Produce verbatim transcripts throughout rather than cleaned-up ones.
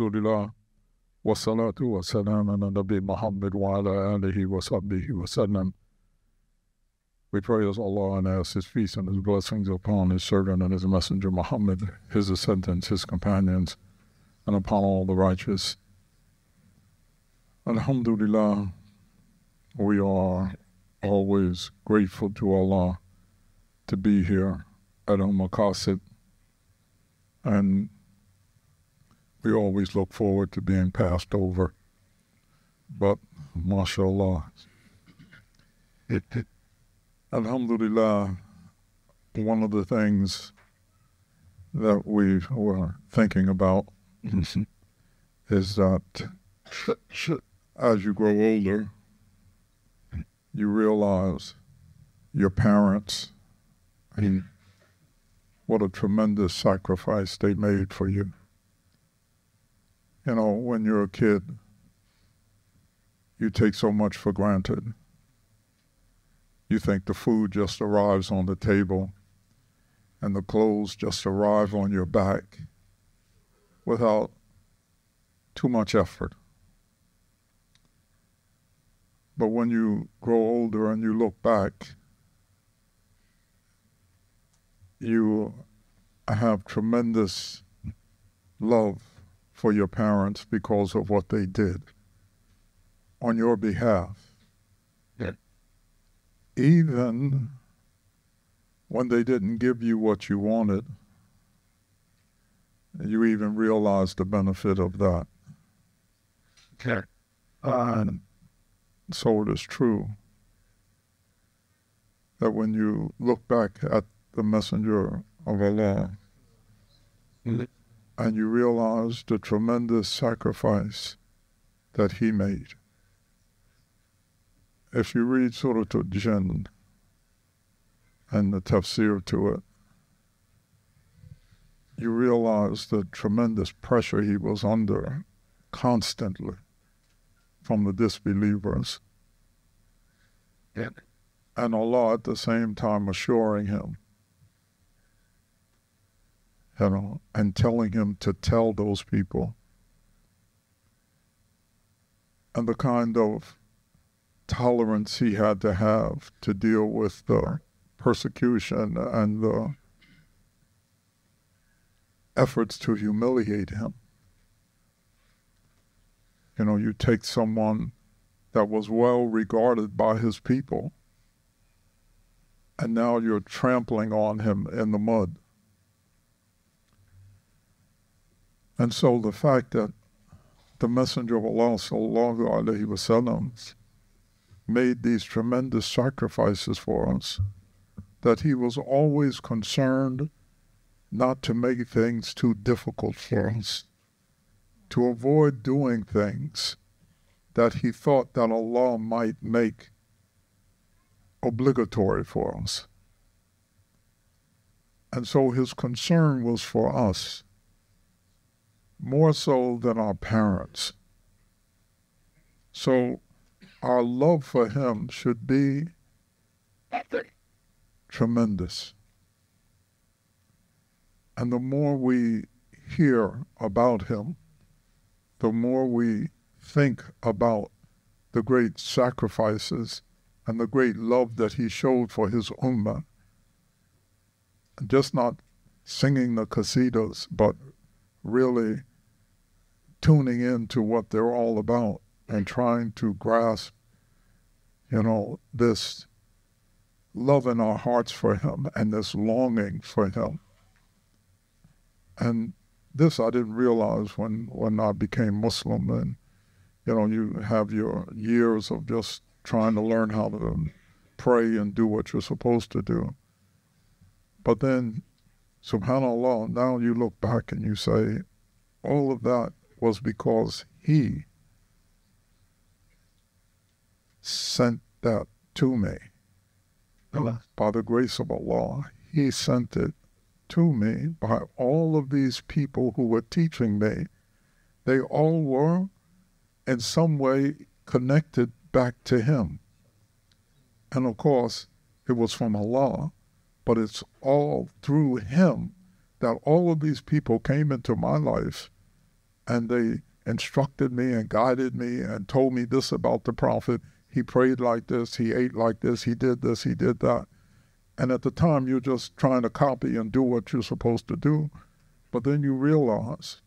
Alhamdulillah, wa salatu wa salam ala Nabi Muhammad wa ala alihi wa sahbihi wa sallam. We praise Allah and ask His peace and His blessings upon His servant and His messenger Muhammad, His descendants, His companions, and upon all the righteous. Alhamdulillah, we are always grateful to Allah to be here at Al-Maqasid, and we always look forward to being passed over. But, mashallah, it, it, alhamdulillah, one of the things that we were thinking about is that as you grow older, you realize your parents, and what a tremendous sacrifice they made for you. You know, when you're a kid, you take so much for granted. You think the food just arrives on the table and the clothes just arrive on your back without too much effort. But when you grow older and you look back, you have tremendous love for your parents because of what they did on your behalf. Yeah. Even when they didn't give you what you wanted, you even realized the benefit of that. Yeah. And so it is true that when you look back at the Messenger of Allah, mm-hmm. and you realize the tremendous sacrifice that he made. If you read Surah Al-Jinn and the tafsir to it, you realize the tremendous pressure he was under constantly from the disbelievers. Yeah. And Allah at the same time assuring him, you know, and telling him to tell those people. And the kind of tolerance he had to have to deal with the persecution and the efforts to humiliate him. You know, you take someone that was well regarded by his people, and now you're trampling on him in the mud. And so the fact that the Messenger of Allah sallallahu alaihi wasallam made these tremendous sacrifices for us, that he was always concerned not to make things too difficult for us, to avoid doing things that he thought that Allah might make obligatory for us. And so his concern was for us, more so than our parents. So our love for him should be tremendous. And the more we hear about him, the more we think about the great sacrifices and the great love that he showed for his ummah. Just not singing the qasidas, but really tuning into what they're all about and trying to grasp, you know, this love in our hearts for him and this longing for him. And this I didn't realize when, when I became Muslim, and, you know, you have your years of just trying to learn how to pray and do what you're supposed to do. But then, subhanAllah, now you look back and you say, all of that was because he sent that to me. Allah. By the grace of Allah, he sent it to me by all of these people who were teaching me. They all were in some way connected back to him. And of course, it was from Allah, but it's all through him that all of these people came into my life and they instructed me and guided me and told me this about the Prophet. He prayed like this, he ate like this, he did this, he did that. And at the time, you're just trying to copy and do what you're supposed to do. But then you realize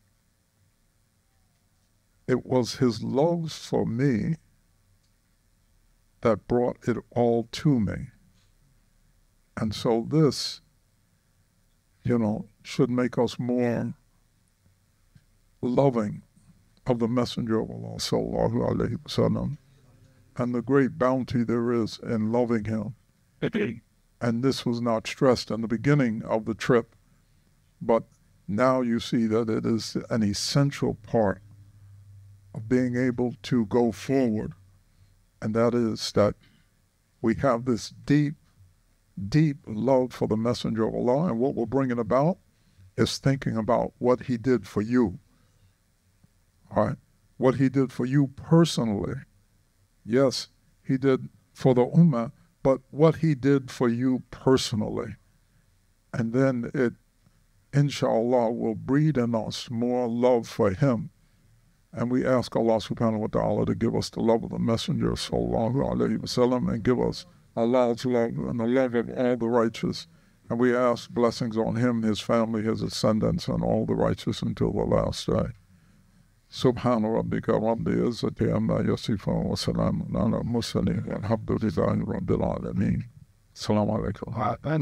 it was his love for me that brought it all to me. And so this, you know, should make us more loving of the Messenger of Allah, sallallahu alaihi wasallam, and the great bounty there is in loving him. And this was not stressed in the beginning of the trip, but now you see that it is an essential part of being able to go forward, and that is that we have this deep, deep love for the Messenger of Allah, and what we're bringing about is thinking about what he did for you, all right? What he did for you personally. Yes, he did for the Ummah, but what he did for you personally. And then it, inshallah, will breed in us more love for him. And we ask Allah subhanahu wa ta'ala to give us the love of the Messenger sallallahu alayhi wa sallam, and give us Allah's love and the love of all the righteous. And we ask blessings on him, his family, his descendants, and all the righteous until the last day. Subhana rabbika rabbi izzati amma yasifun wa salamun ala mursalin walhamdulillahi rabbil alameen. Assalamu alaikum.